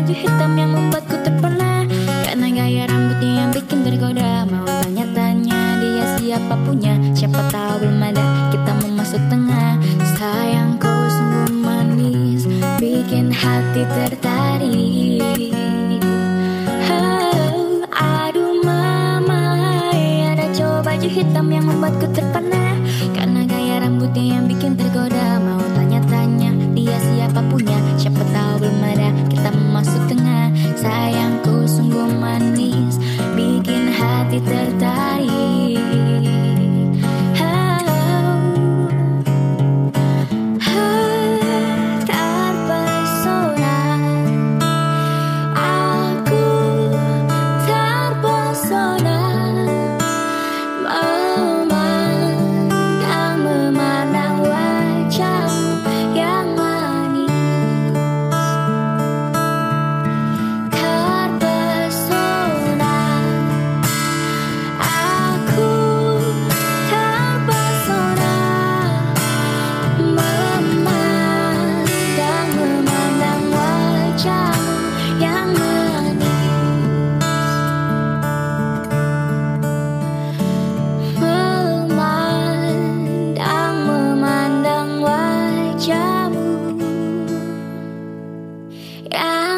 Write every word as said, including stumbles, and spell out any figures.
baju hitam yang membuatku terpana. Karena gaya rambutnya yang bikin tergoda. Mau tanya-tanya dia siapa punya. Siapa tahu belum ada, kita mau masuk tengah. Sayangku sungguh manis, bikin hati tertarik. Oh, aduh mama, ada cowok baju hitam yang membuatku terpana. Karena gaya rambutnya yang bikin tergoda. Mau tanya-tanya dia siapa punya. Siapa tahu belum ada, kita mau masuk tengah. Sayangku sungguh manis, bikin hati tertarik. Yeah.